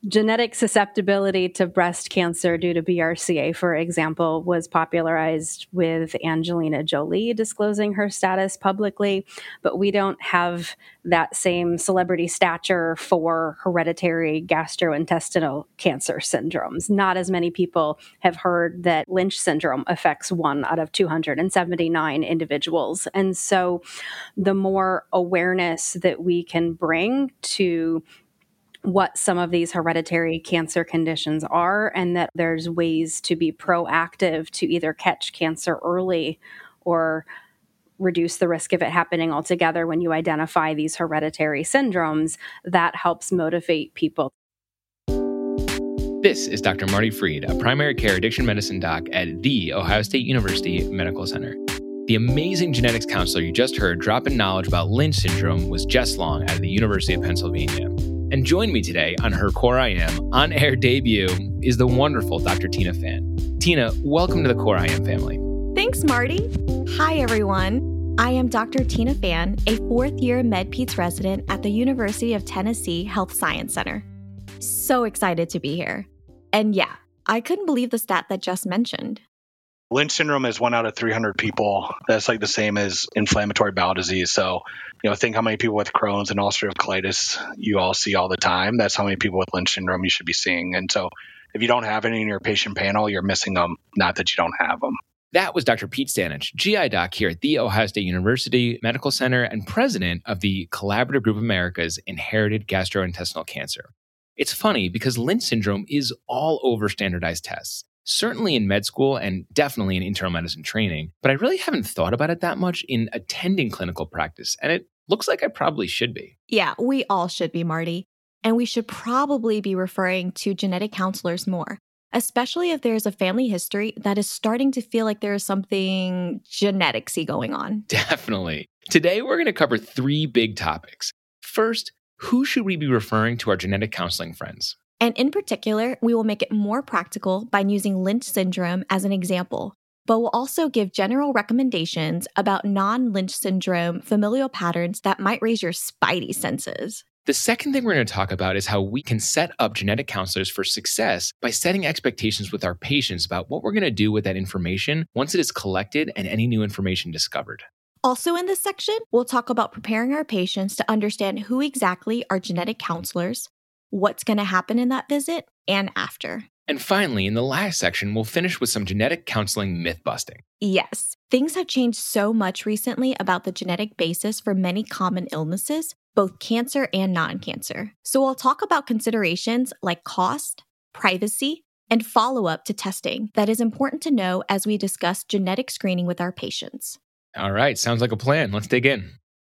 Genetic susceptibility to breast cancer due to BRCA, for example, was popularized with Angelina Jolie disclosing her status publicly, but we don't have that same celebrity stature for hereditary gastrointestinal cancer syndromes. Not as many people have heard that Lynch syndrome affects 1 out of 279 individuals. And so the more awareness that we can bring to what some of these hereditary cancer conditions are, and that there's ways to be proactive to either catch cancer early or reduce the risk of it happening altogether when you identify these hereditary syndromes, that helps motivate people. This is Dr. Marty Freed, a primary care addiction medicine doc at The Ohio State University Medical Center. The amazing genetics counselor you just heard drop in knowledge about Lynch syndrome was Jess Long out of the University of Pennsylvania. And join me today on her Core I Am on-air debut is the wonderful Dr. Tina Phan. Tina, welcome to the Core I Am family. Thanks, Marty. Hi, everyone. I am Dr. Tina Phan, a fourth-year MedPeds resident at the University of Tennessee Health Science Center. So excited to be here. And yeah, I couldn't believe the stat that Jess mentioned. Lynch syndrome is 1 out of 300 people. That's like the same as inflammatory bowel disease. So, think how many people with Crohn's and ulcerative colitis you all see all the time. That's how many people with Lynch syndrome you should be seeing. And so if you don't have any in your patient panel, you're missing them, not that you don't have them. That was Dr. Pete Stanich, GI doc here at The Ohio State University Medical Center and president of the Collaborative Group of America's Inherited Gastrointestinal Cancer. It's funny because Lynch syndrome is all over standardized tests. Certainly in med school and definitely in internal medicine training, but I really haven't thought about it that much in attending clinical practice, and it looks like I probably should be. Yeah, we all should be, Marty. And we should probably be referring to genetic counselors more, especially if there's a family history that is starting to feel like there is something geneticsy going on. Definitely. Today, we're going to cover 3 big topics. First, who should we be referring to our genetic counseling friends? And in particular, we will make it more practical by using Lynch syndrome as an example, but we'll also give general recommendations about non-Lynch syndrome familial patterns that might raise your spidey senses. The second thing we're going to talk about is how we can set up genetic counselors for success by setting expectations with our patients about what we're going to do with that information once it is collected and any new information discovered. Also in this section, we'll talk about preparing our patients to understand who exactly are genetic counselors, what's going to happen in that visit, and after. And finally, in the last section, we'll finish with some genetic counseling myth busting. Yes, things have changed so much recently about the genetic basis for many common illnesses, both cancer and non-cancer. So we'll talk about considerations like cost, privacy, and follow-up to testing that is important to know as we discuss genetic screening with our patients. All right, sounds like a plan. Let's dig in.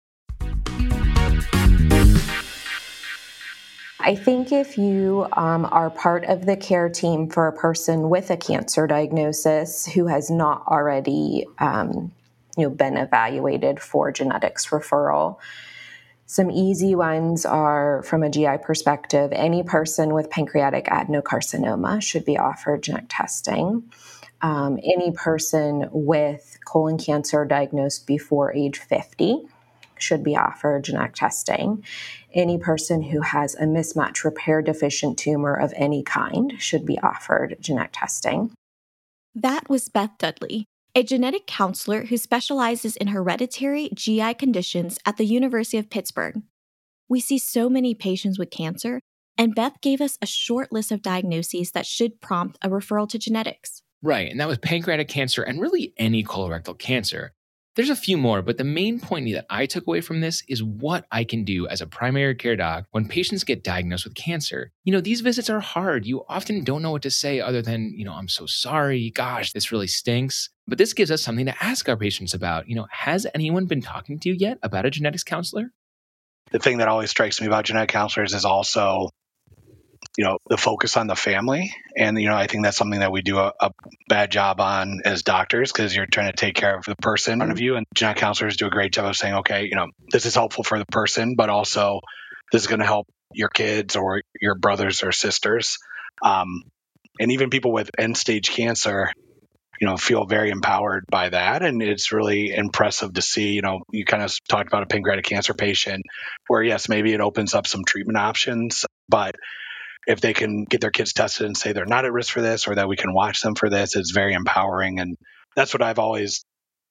I think if you are part of the care team for a person with a cancer diagnosis who has not already been evaluated for genetics referral, some easy ones are, from a GI perspective, any person with pancreatic adenocarcinoma should be offered genetic testing. Any person with colon cancer diagnosed before age 50 should be offered genetic testing. Any person who has a mismatch repair deficient tumor of any kind should be offered genetic testing. That was Beth Dudley, a genetic counselor who specializes in hereditary GI conditions at the University of Pittsburgh. We see so many patients with cancer, and Beth gave us a short list of diagnoses that should prompt a referral to genetics. Right, and that was pancreatic cancer and really any colorectal cancer. There's a few more, but the main point that I took away from this is what I can do as a primary care doc when patients get diagnosed with cancer. These visits are hard. You often don't know what to say other than, I'm so sorry. Gosh, this really stinks. But this gives us something to ask our patients about. Has anyone been talking to you yet about a genetics counselor? The thing that always strikes me about genetic counselors is also the focus on the family. And, I think that's something that we do a bad job on as doctors because you're trying to take care of the person in front of you. And genetic counselors do a great job of saying, okay, this is helpful for the person, but also this is going to help your kids or your brothers or sisters. And even people with end-stage cancer, feel very empowered by that. And it's really impressive to see, you kind of talked about a pancreatic cancer patient where, yes, maybe it opens up some treatment options, but if they can get their kids tested and say they're not at risk for this, or that we can watch them for this, it's very empowering. And that's what I've always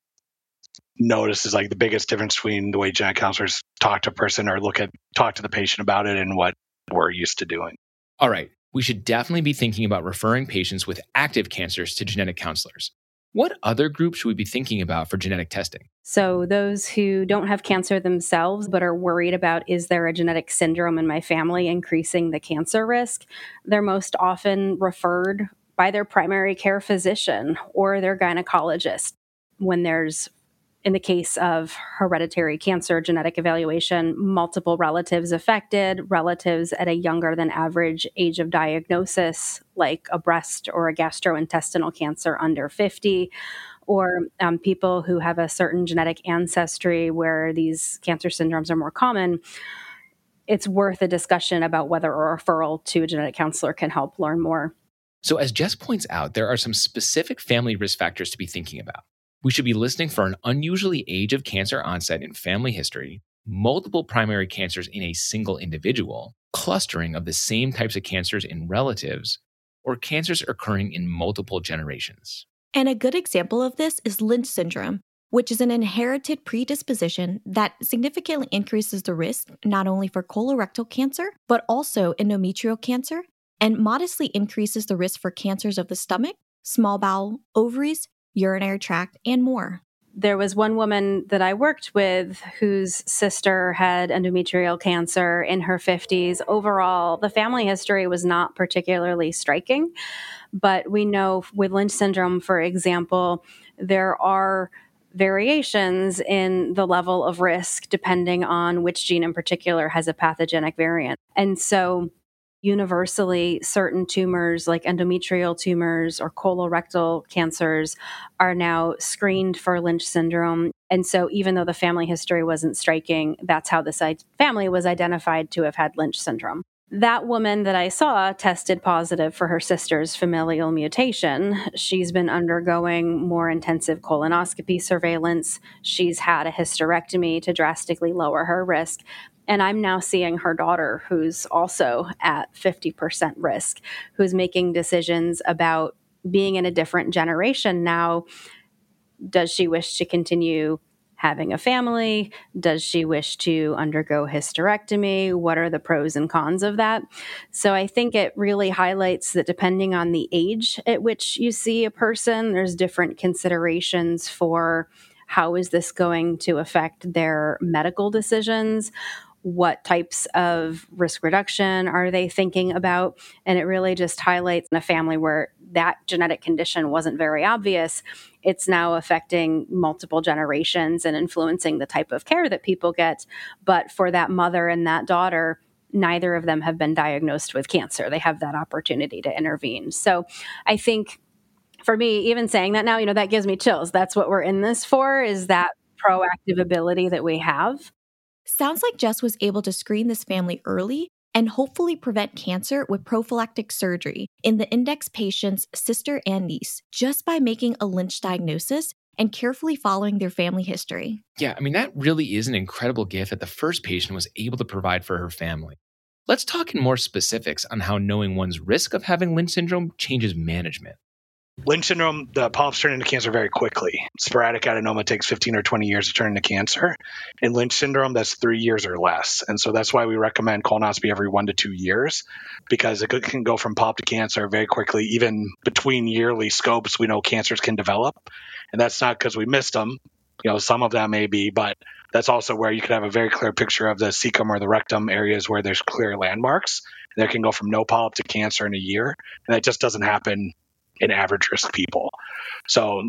noticed is like the biggest difference between the way genetic counselors talk to a person or talk to the patient about it and what we're used to doing. All right. We should definitely be thinking about referring patients with active cancers to genetic counselors. What other groups should we be thinking about for genetic testing? So those who don't have cancer themselves but are worried about, is there a genetic syndrome in my family increasing the cancer risk? They're most often referred by their primary care physician or their gynecologist when there's, in the case of hereditary cancer, genetic evaluation, multiple relatives affected, relatives at a younger than average age of diagnosis, like a breast or a gastrointestinal cancer under 50, or people who have a certain genetic ancestry where these cancer syndromes are more common. It's worth a discussion about whether a referral to a genetic counselor can help learn more. So as Jess points out, there are some specific family risk factors to be thinking about. We should be listening for an unusually age of cancer onset in family history, multiple primary cancers in a single individual, clustering of the same types of cancers in relatives, or cancers occurring in multiple generations. And a good example of this is Lynch syndrome, which is an inherited predisposition that significantly increases the risk not only for colorectal cancer, but also endometrial cancer, and modestly increases the risk for cancers of the stomach, small bowel, ovaries, urinary tract, and more. There was one woman that I worked with whose sister had endometrial cancer in her 50s. Overall, the family history was not particularly striking, but we know with Lynch syndrome, for example, there are variations in the level of risk depending on which gene in particular has a pathogenic variant. And so universally, certain tumors like endometrial tumors or colorectal cancers are now screened for Lynch syndrome. And so even though the family history wasn't striking, that's how this family was identified to have had Lynch syndrome. That woman that I saw tested positive for her sister's familial mutation. She's been undergoing more intensive colonoscopy surveillance. She's had a hysterectomy to drastically lower her risk. And I'm now seeing her daughter, who's also at 50% risk, who's making decisions about being in a different generation now. Does she wish to continue having a family? Does she wish to undergo hysterectomy? What are the pros and cons of that? So I think it really highlights that depending on the age at which you see a person, there's different considerations for how is this going to affect their medical decisions. What types of risk reduction are they thinking about? And it really just highlights in a family where that genetic condition wasn't very obvious. It's now affecting multiple generations and influencing the type of care that people get. But for that mother and that daughter, neither of them have been diagnosed with cancer. They have that opportunity to intervene. So I think for me, even saying that now, that gives me chills. That's what we're in this for, is that proactive ability that we have. Sounds like Jess was able to screen this family early and hopefully prevent cancer with prophylactic surgery in the index patient's sister and niece just by making a Lynch diagnosis and carefully following their family history. Yeah, that really is an incredible gift that the first patient was able to provide for her family. Let's talk in more specifics on how knowing one's risk of having Lynch syndrome changes management. Lynch syndrome, the polyps turn into cancer very quickly. Sporadic adenoma takes 15 or 20 years to turn into cancer. In Lynch syndrome, that's 3 years or less. And so that's why we recommend colonoscopy every 1 to 2 years, because it can go from polyp to cancer very quickly. Even between yearly scopes, we know cancers can develop. And that's not because we missed them. Some of them may be, but that's also where you could have a very clear picture of the cecum or the rectum areas where there's clear landmarks. And they can go from no polyp to cancer in a year. And that just doesn't happen in average risk people. So,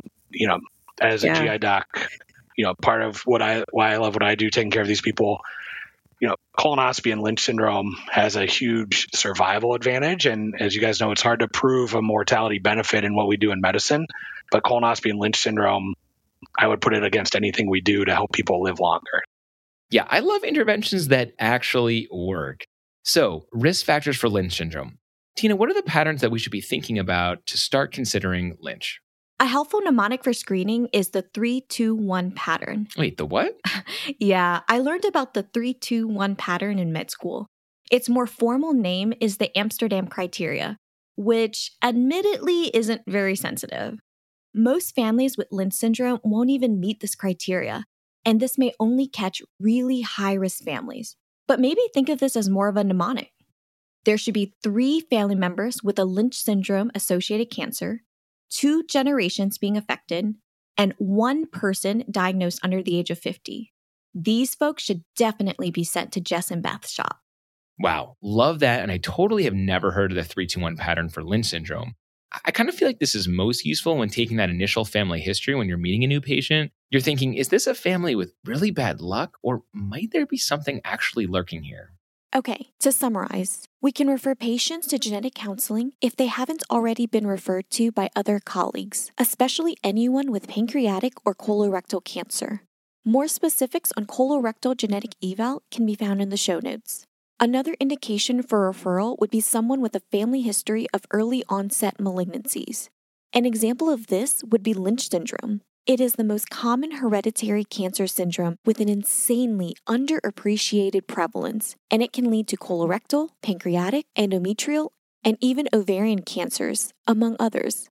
as a GI doc, part of why I love what I do, taking care of these people, colonoscopy and Lynch syndrome has a huge survival advantage. And as you guys know, it's hard to prove a mortality benefit in what we do in medicine, but colonoscopy and Lynch syndrome, I would put it against anything we do to help people live longer. Yeah, I love interventions that actually work. So, risk factors for Lynch syndrome. Tina, what are the patterns that we should be thinking about to start considering Lynch? A helpful mnemonic for screening is the 3-2-1 pattern. Wait, the what? Yeah, I learned about the 3-2-1 pattern in med school. Its more formal name is the Amsterdam criteria, which admittedly isn't very sensitive. Most families with Lynch syndrome won't even meet this criteria, and this may only catch really high-risk families. But maybe think of this as more of a mnemonic. There should be 3 family members with a Lynch syndrome-associated cancer, 2 generations being affected, and 1 person diagnosed under the age of 50. These folks should definitely be sent to Jess and Beth's shop. Wow, love that. And I totally have never heard of the 3-2-1 pattern for Lynch syndrome. I kind of feel like this is most useful when taking that initial family history when you're meeting a new patient. You're thinking, is this a family with really bad luck, or might there be something actually lurking here? Okay, to summarize, we can refer patients to genetic counseling if they haven't already been referred to by other colleagues, especially anyone with pancreatic or colorectal cancer. More specifics on colorectal genetic eval can be found in the show notes. Another indication for referral would be someone with a family history of early onset malignancies. An example of this would be Lynch syndrome. It is the most common hereditary cancer syndrome with an insanely underappreciated prevalence, and it can lead to colorectal, pancreatic, endometrial, and even ovarian cancers, among others.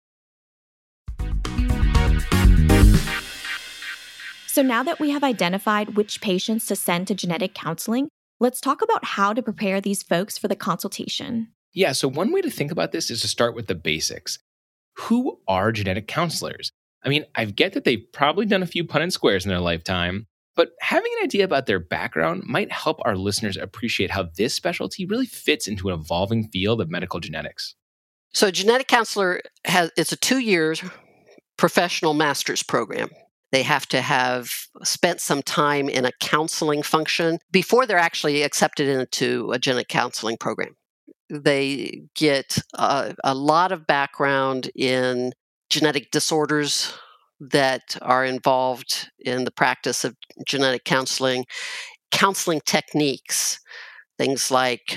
So now that we have identified which patients to send to genetic counseling, let's talk about how to prepare these folks for the consultation. Yeah, so one way to think about this is to start with the basics. Who are genetic counselors? I mean, I get that they've probably done a few Punnett squares in their lifetime, but having an idea about their background might help our listeners appreciate how this specialty really fits into an evolving field of medical genetics. So a genetic counselor it's a 2-year professional master's program. They have to have spent some time in a counseling function before they're actually accepted into a genetic counseling program. They get a lot of background in genetic disorders that are involved in the practice of genetic counseling, counseling techniques, things like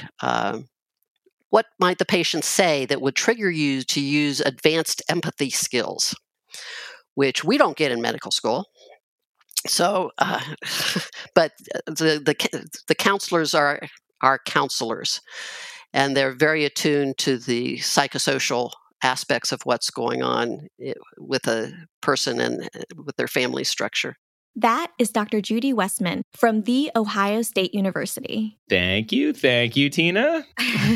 what might the patient say that would trigger you to use advanced empathy skills, which we don't get in medical school. So, but the counselors are counselors, and they're very attuned to the psychosocial aspects of what's going on with a person and with their family structure. That is Dr. Judy Westman from The Ohio State University. Thank you, Tina.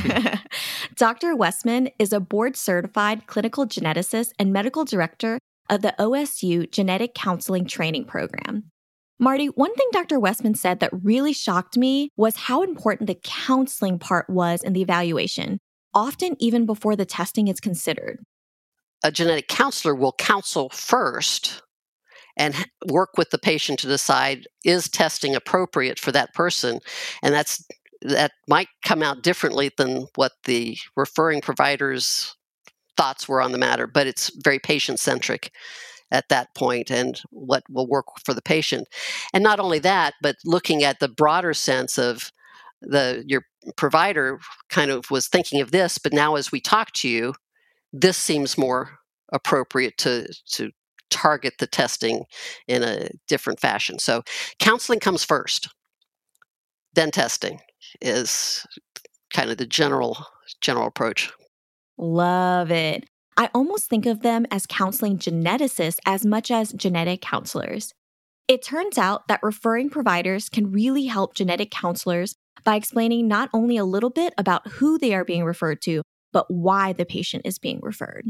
Dr. Westman is a board-certified clinical geneticist and medical director of the OSU Genetic Counseling Training Program. Marty, one thing Dr. Westman said that really shocked me was how important the counseling part was in the evaluation, often even before the testing is considered. A genetic counselor will counsel first and work with the patient to decide, is testing appropriate for that person? And that might come out differently than what the referring provider's thoughts were on the matter, but it's very patient-centric at that point and what will work for the patient. And not only that, but looking at the broader sense of your provider kind of was thinking of this, but now as we talk to you, this seems more appropriate to target the testing in a different fashion. So counseling comes first, then testing is kind of the general approach. Love it. I almost think of them as counseling geneticists as much as genetic counselors. It turns out that referring providers can really help genetic counselors by explaining not only a little bit about who they are being referred to, but why the patient is being referred.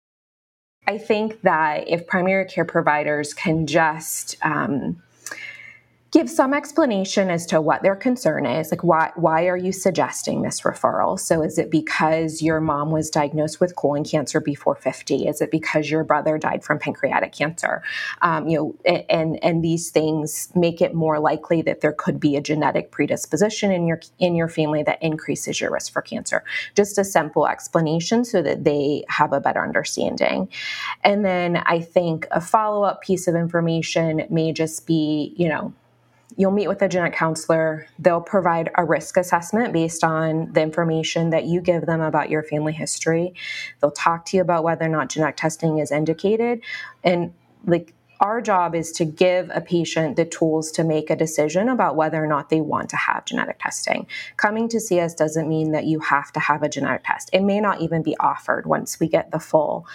I think that if primary care providers can just give some explanation as to what their concern is, like why are you suggesting this referral? So is it because your mom was diagnosed with colon cancer before 50? Is it because your brother died from pancreatic cancer? And these things make it more likely that there could be a genetic predisposition in your family that increases your risk for cancer. Just a simple explanation so that they have a better understanding. And then I think a follow-up piece of information may just be, you'll meet with a genetic counselor. They'll provide a risk assessment based on the information that you give them about your family history. They'll talk to you about whether or not genetic testing is indicated. And Our job is to give a patient the tools to make a decision about whether or not they want to have genetic testing. Coming to see us doesn't mean that you have to have a genetic test. It may not even be offered once we get the full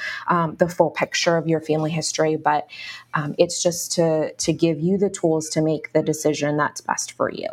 picture of your family history, but it's just to give you the tools to make the decision that's best for you.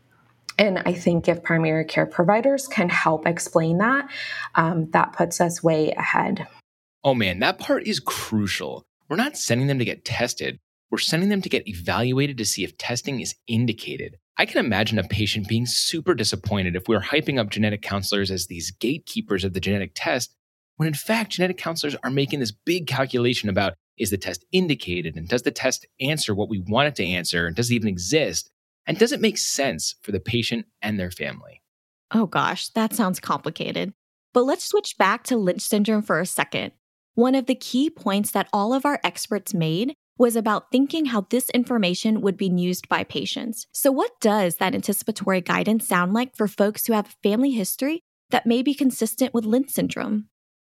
And I think if primary care providers can help explain that, that puts us way ahead. Oh man, that part is crucial. We're not sending them to get tested. We're sending them to get evaluated to see if testing is indicated. I can imagine a patient being super disappointed if we're hyping up genetic counselors as these gatekeepers of the genetic test, when in fact, genetic counselors are making this big calculation about, is the test indicated? And does the test answer what we want it to answer? And does it even exist? And does it make sense for the patient and their family? Oh gosh, that sounds complicated. But let's switch back to Lynch syndrome for a second. One of the key points that all of our experts made was about thinking how this information would be used by patients. So what does that anticipatory guidance sound like for folks who have a family history that may be consistent with Lynch syndrome?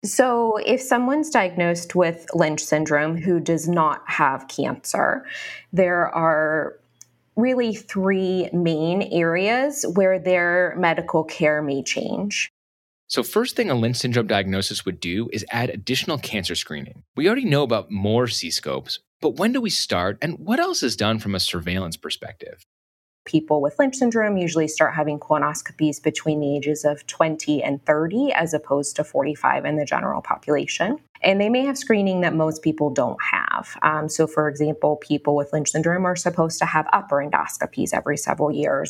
So if someone's diagnosed with Lynch syndrome who does not have cancer, there are really three main areas where their medical care may change. So first thing a Lynch syndrome diagnosis would do is add additional cancer screening. We already know about more C-scopes, but when do we start and what else is done from a surveillance perspective? People with Lynch syndrome usually start having colonoscopies between the ages of 20 and 30 as opposed to 45 in the general population. And they may have screening that most people don't have. So for example, people with Lynch syndrome are supposed to have upper endoscopies every several years.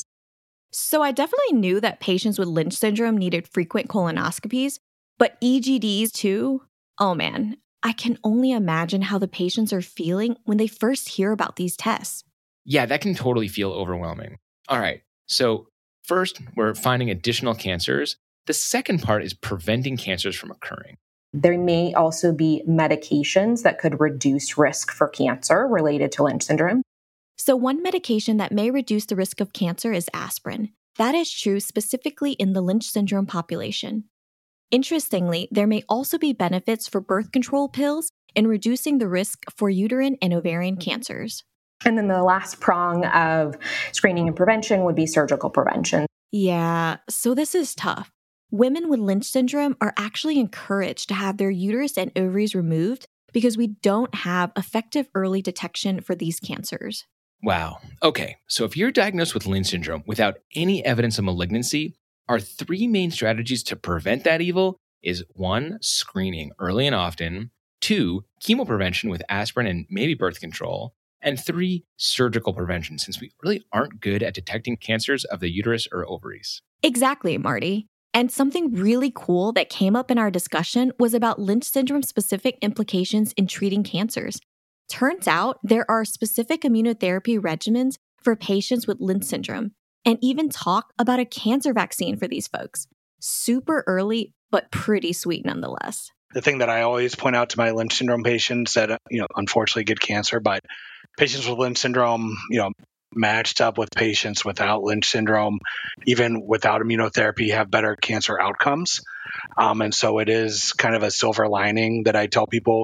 So I definitely knew that patients with Lynch syndrome needed frequent colonoscopies, but EGDs too? Oh man, I can only imagine how the patients are feeling when they first hear about these tests. Yeah, that can totally feel overwhelming. All right, so first, we're finding additional cancers. The second part is preventing cancers from occurring. There may also be medications that could reduce risk for cancer related to Lynch syndrome. So one medication that may reduce the risk of cancer is aspirin. That is true specifically in the Lynch syndrome population. Interestingly, there may also be benefits for birth control pills in reducing the risk for uterine and ovarian cancers. And then the last prong of screening and prevention would be surgical prevention. Yeah, so this is tough. Women with Lynch syndrome are actually encouraged to have their uterus and ovaries removed because we don't have effective early detection for these cancers. Wow. Okay, so if you're diagnosed with Lynch syndrome without any evidence of malignancy, our three main strategies to prevent that evil is 1, screening early and often, 2, chemoprevention with aspirin and maybe birth control, and 3, surgical prevention, since we really aren't good at detecting cancers of the uterus or ovaries. Exactly, Marty. And something really cool that came up in our discussion was about Lynch syndrome-specific implications in treating cancers. Turns out there are specific immunotherapy regimens for patients with Lynch syndrome, and even talk about a cancer vaccine for these folks. Super early, but pretty sweet nonetheless. The thing that I always point out to my Lynch syndrome patients that, unfortunately get cancer, but patients with Lynch syndrome, matched up with patients without Lynch syndrome, even without immunotherapy, have better cancer outcomes. And so it is kind of a silver lining that I tell people,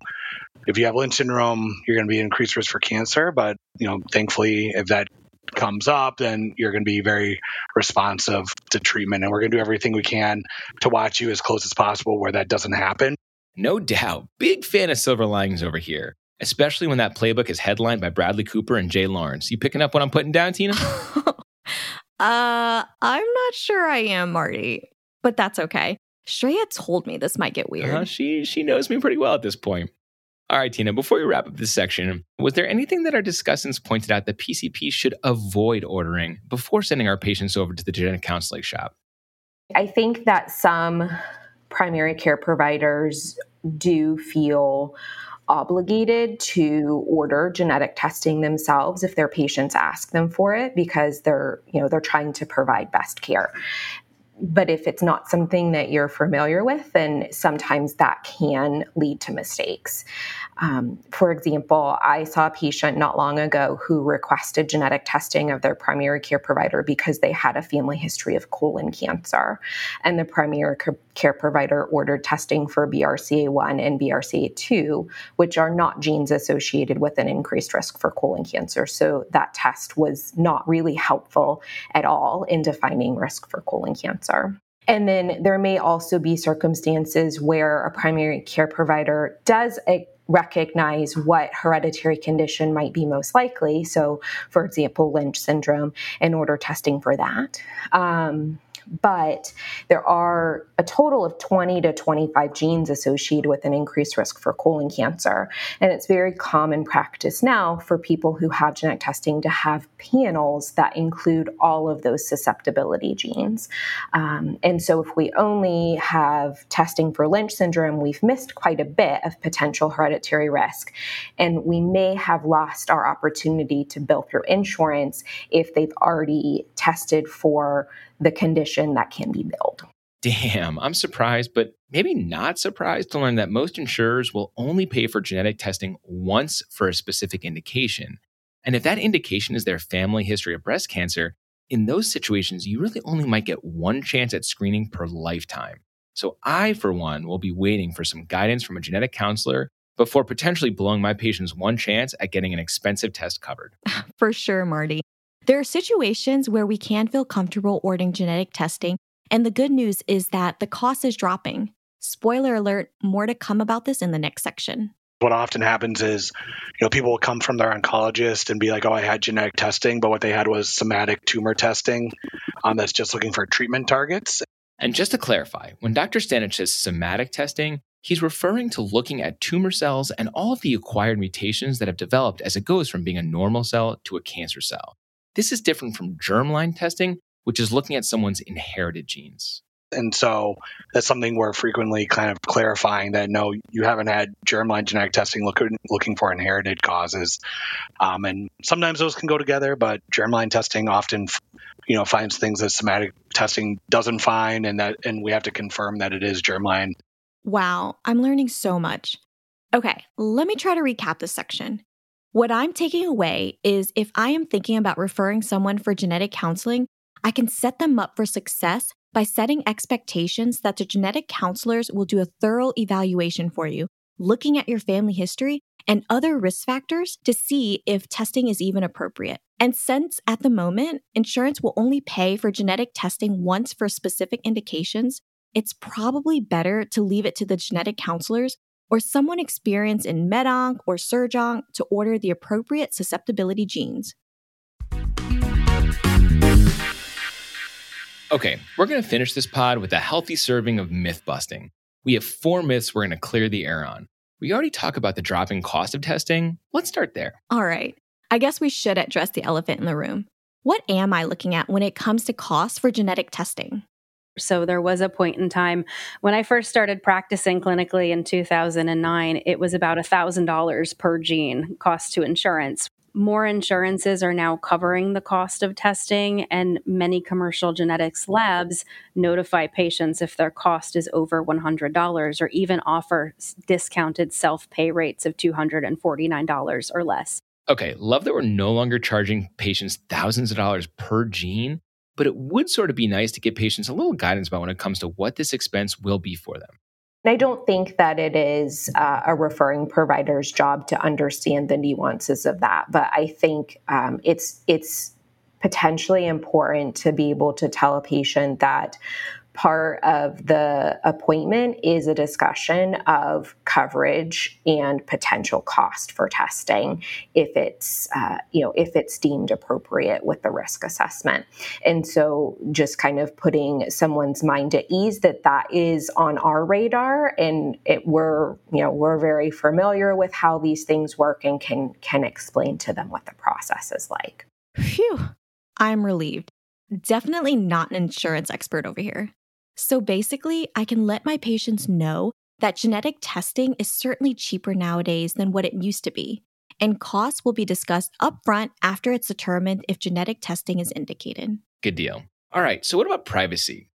if you have Lynch syndrome, you're going to be at increased risk for cancer. But, thankfully, if that comes up, then you're going to be very responsive to treatment. And we're going to do everything we can to watch you as close as possible where that doesn't happen. No doubt. Big fan of silver linings over here, especially when that playbook is headlined by Bradley Cooper and Jay Lawrence. You picking up what I'm putting down, Tina? I'm not sure I am, Marty, but that's okay. Shreya told me this might get weird. She knows me pretty well at this point. All right, Tina, before we wrap up this section, was there anything that our discussants pointed out that PCP should avoid ordering before sending our patients over to the genetic counseling shop? I think that some primary care providers do feel obligated to order genetic testing themselves if their patients ask them for it because they're trying to provide best care. But if it's not something that you're familiar with, then sometimes that can lead to mistakes. For example, I saw a patient not long ago who requested genetic testing of their primary care provider because they had a family history of colon cancer. And the primary care provider ordered testing for BRCA1 and BRCA2, which are not genes associated with an increased risk for colon cancer. So that test was not really helpful at all in defining risk for colon cancer. And then there may also be circumstances where a primary care provider does recognize what hereditary condition might be most likely. So, for example, Lynch syndrome, and order testing for that. But there are a total of 20 to 25 genes associated with an increased risk for colon cancer. And it's very common practice now for people who have genetic testing to have panels that include all of those susceptibility genes. And so if we only have testing for Lynch syndrome, we've missed quite a bit of potential hereditary risk. And we may have lost our opportunity to bill through insurance if they've already tested for the condition that can be billed. Damn, I'm surprised, but maybe not surprised to learn that most insurers will only pay for genetic testing once for a specific indication. And if that indication is their family history of breast cancer, in those situations, you really only might get one chance at screening per lifetime. So I, for one, will be waiting for some guidance from a genetic counselor before potentially blowing my patients one chance at getting an expensive test covered. For sure, Marty. There are situations where we can feel comfortable ordering genetic testing, and the good news is that the cost is dropping. Spoiler alert, more to come about this in the next section. What often happens is, people will come from their oncologist and be like, oh, I had genetic testing, but what they had was somatic tumor testing that's just looking for treatment targets. And just to clarify, when Dr. Stanich says somatic testing, he's referring to looking at tumor cells and all of the acquired mutations that have developed as it goes from being a normal cell to a cancer cell. This is different from germline testing, which is looking at someone's inherited genes. And so that's something we're frequently kind of clarifying that, no, you haven't had germline genetic testing looking for inherited causes. And sometimes those can go together, but germline testing often, finds things that somatic testing doesn't find, and we have to confirm that it is germline. Wow, I'm learning so much. Okay, let me try to recap this section. What I'm taking away is if I am thinking about referring someone for genetic counseling, I can set them up for success by setting expectations that the genetic counselors will do a thorough evaluation for you, looking at your family history and other risk factors to see if testing is even appropriate. And since at the moment, insurance will only pay for genetic testing once for specific indications, it's probably better to leave it to the genetic counselors or someone experienced in med-onc or surg-onc to order the appropriate susceptibility genes. Okay, we're going to finish this pod with a healthy serving of myth busting. We have 4 myths we're going to clear the air on. We already talked about the dropping cost of testing. Let's start there. All right. I guess we should address the elephant in the room. What am I looking at when it comes to costs for genetic testing? So there was a point in time when I first started practicing clinically in 2009, it was about $1,000 per gene cost to insurance. More insurances are now covering the cost of testing, and many commercial genetics labs notify patients if their cost is over $100 or even offer discounted self-pay rates of $249 or less. Okay, love that we're no longer charging patients thousands of dollars per gene, but it would sort of be nice to give patients a little guidance about when it comes to what this expense will be for them. I don't think that it is a referring provider's job to understand the nuances of that, but I think it's potentially important to be able to tell a patient that part of the appointment is a discussion of coverage and potential cost for testing if it's deemed appropriate with the risk assessment. And so just kind of putting someone's mind at ease that is on our radar, and we're very familiar with how these things work and can explain to them what the process is like. Phew, I'm relieved. Definitely not an insurance expert over here. So basically, I can let my patients know that genetic testing is certainly cheaper nowadays than what it used to be, and costs will be discussed upfront after it's determined if genetic testing is indicated. Good deal. All right, so what about privacy?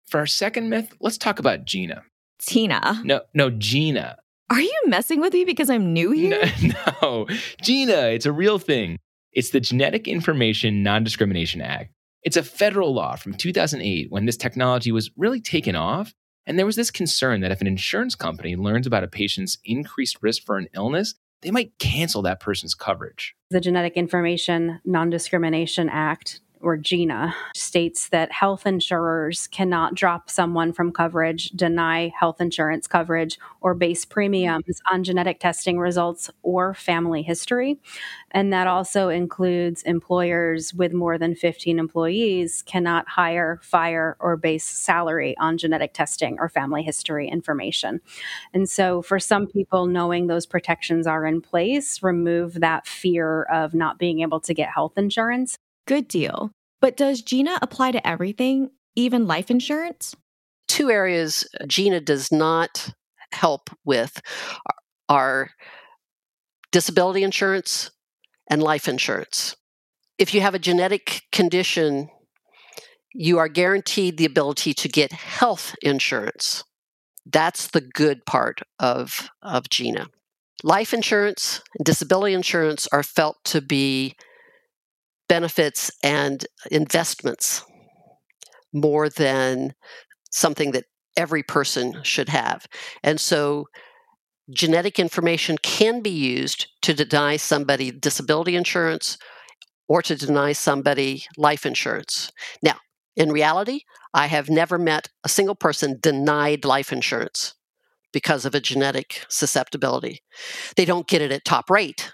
For our second myth, let's talk about Gina. Tina. No, Gina. Are you messing with me because I'm new here? No, Gina, it's a real thing. It's the Genetic Information Non-Discrimination Act. It's a federal law from 2008 when this technology was really taken off. And there was this concern that if an insurance company learns about a patient's increased risk for an illness, they might cancel that person's coverage. The Genetic Information Non-Discrimination Act, or GINA, states that health insurers cannot drop someone from coverage, deny health insurance coverage, or base premiums on genetic testing results or family history. And that also includes employers with more than 15 employees cannot hire, fire, or base salary on genetic testing or family history information. And so for some people, knowing those protections are in place, remove that fear of not being able to get health insurance. Good deal. But does GINA apply to everything, even life insurance? Two areas GINA does not help with are disability insurance and life insurance. If you have a genetic condition, you are guaranteed the ability to get health insurance. That's the good part of GINA. Life insurance and disability insurance are felt to be benefits and investments more than something that every person should have. And so genetic information can be used to deny somebody disability insurance or to deny somebody life insurance. Now, in reality, I have never met a single person denied life insurance because of a genetic susceptibility. They don't get it at top rate,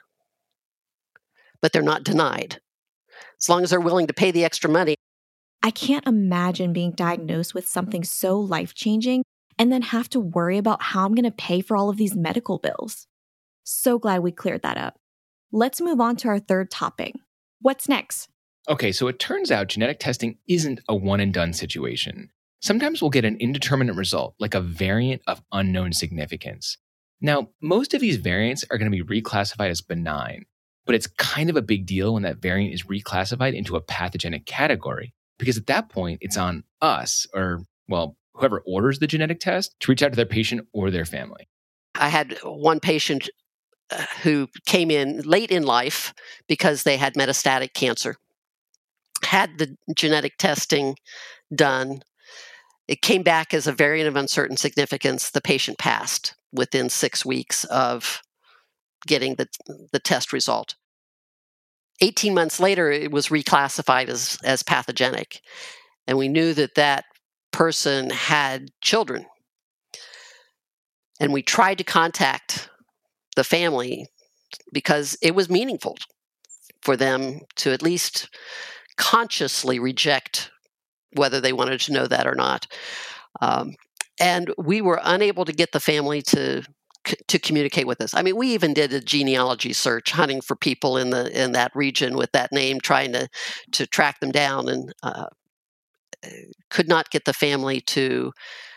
but they're not denied. As long as they're willing to pay the extra money. I can't imagine being diagnosed with something so life-changing and then have to worry about how I'm going to pay for all of these medical bills. So glad we cleared that up. Let's move on to our third topic. What's next? Okay, so it turns out genetic testing isn't a one-and-done situation. Sometimes we'll get an indeterminate result, like a variant of unknown significance. Now, most of these variants are going to be reclassified as benign, but it's kind of a big deal when that variant is reclassified into a pathogenic category, because at that point, it's on us, or, well, whoever orders the genetic test, to reach out to their patient or their family. I had one patient who came in late in life because they had metastatic cancer, had the genetic testing done. It came back as a variant of uncertain significance. The patient passed within 6 weeks of getting the test result. 18 months later, it was reclassified as pathogenic. And we knew that person had children. And we tried to contact the family because it was meaningful for them to at least consciously reject whether they wanted to know that or not. And we were unable to get the family to communicate with us. I mean, we even did a genealogy search, hunting for people in that region with that name, trying to track them down, and could not get the family to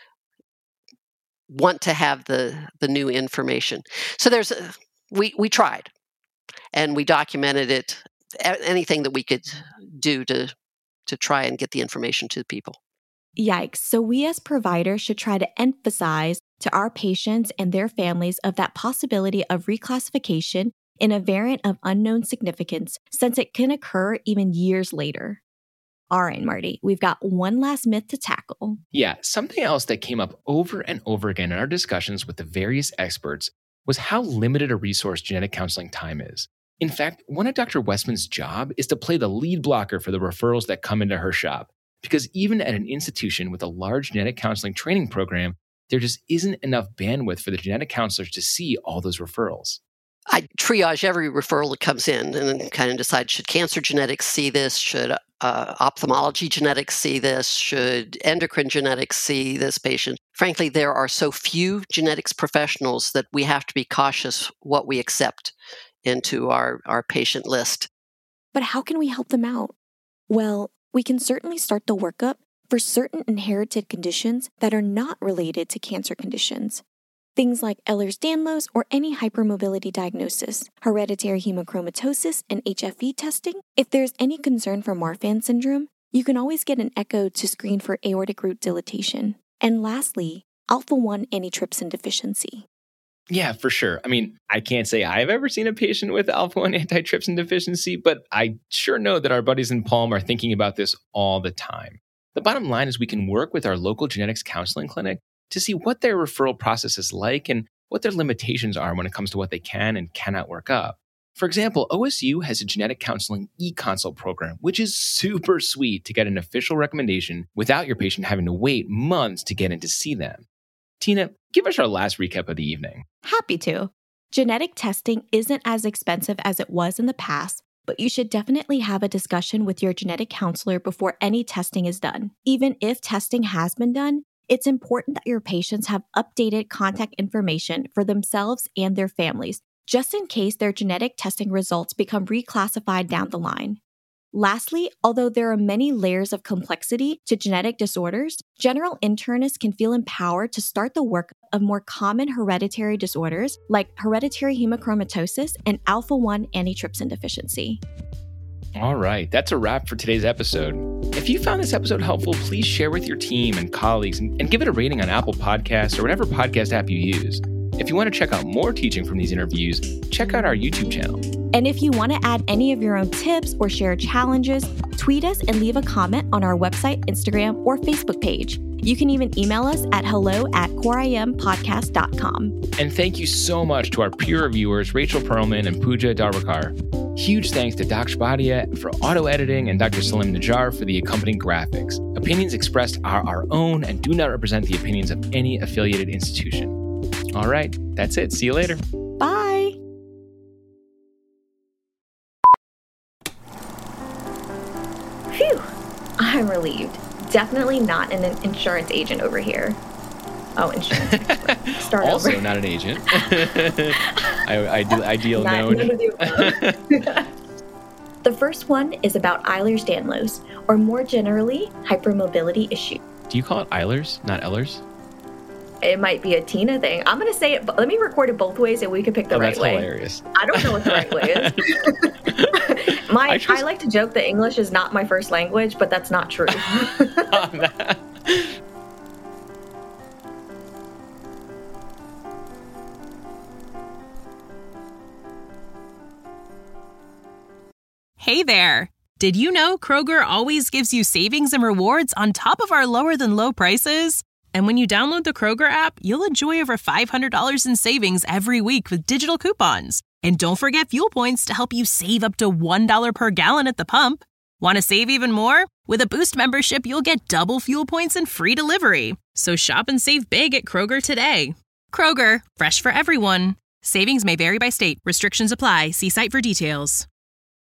want to have the new information. So we tried, and we documented it. Anything that we could do to try and get the information to the people. Yikes. So we as providers should try to emphasize to our patients and their families of that possibility of reclassification in a variant of unknown significance, since it can occur even years later. All right, Marty, we've got one last myth to tackle. Yeah, something else that came up over and over again in our discussions with the various experts was how limited a resource genetic counseling time is. In fact, one of Dr. Westman's job is to play the lead blocker for the referrals that come into her shop. Because even at an institution with a large genetic counseling training program, there just isn't enough bandwidth for the genetic counselors to see all those referrals. I triage every referral that comes in and then kind of decide, should cancer genetics see this? Should ophthalmology genetics see this? Should endocrine genetics see this patient? Frankly, there are so few genetics professionals that we have to be cautious what we accept into our patient list. But how can we help them out? Well, we can certainly start the workup for certain inherited conditions that are not related to cancer conditions. Things like Ehlers-Danlos or any hypermobility diagnosis, hereditary hemochromatosis and HFE testing. If there's any concern for Marfan syndrome, You can always get an echo to screen for aortic root dilatation. And lastly, alpha-1 antitrypsin deficiency. Yeah, for sure. I mean, I can't say I've ever seen a patient with alpha-1 antitrypsin deficiency, but I sure know that our buddies in Palm are thinking about this all the time. The bottom line is we can work with our local genetics counseling clinic to see what their referral process is like and what their limitations are when it comes to what they can and cannot work up. For example, OSU has a genetic counseling e-consult program, which is super sweet to get an official recommendation without your patient having to wait months to get in to see them. Tina, give us our last recap of the evening. Happy to. Genetic testing isn't as expensive as it was in the past, but you should definitely have a discussion with your genetic counselor before any testing is done. Even if testing has been done, it's important that your patients have updated contact information for themselves and their families, just in case their genetic testing results become reclassified down the line. Lastly, although there are many layers of complexity to genetic disorders, general internists can feel empowered to start the work of more common hereditary disorders like hereditary hemochromatosis and alpha-1 antitrypsin deficiency. All right, that's a wrap for today's episode. If you found this episode helpful, please share with your team and colleagues and give it a rating on Apple Podcasts or whatever podcast app you use. If you want to check out more teaching from these interviews, check out our YouTube channel. And if you want to add any of your own tips or share challenges, tweet us and leave a comment on our website, Instagram, or Facebook page. You can even email us at hello@coreimpodcast.com. And thank you so much to our peer reviewers, Rachel Perlman and Pooja Darwakar. Huge thanks to Dr. Shabadia for auto editing and Dr. Salim Najjar for the accompanying graphics. Opinions expressed are our own and do not represent the opinions of any affiliated institution. All right, that's it. See you later. Bye. Phew, I'm relieved. Definitely not an insurance agent over here. Oh, insurance. Start also over. Not an agent. I deal known. The first one is about Ehlers-Danlos, or more generally, hypermobility issue. Do you call it Ehlers, not Ehlers? It might be a Tina thing. I'm going to say it. Let me record it both ways and we can pick the right way. That's hilarious. I don't know what the right way is. I like to joke that English is not my first language, but that's not true. Hey there! Did you know Kroger always gives you savings and rewards on top of our lower-than-low prices? And when you download the Kroger app, you'll enjoy over $500 in savings every week with digital coupons. And don't forget fuel points to help you save up to $1 per gallon at the pump. Want to save even more? With a Boost membership, you'll get double fuel points and free delivery. So shop and save big at Kroger today. Kroger, fresh for everyone. Savings may vary by state. Restrictions apply. See site for details.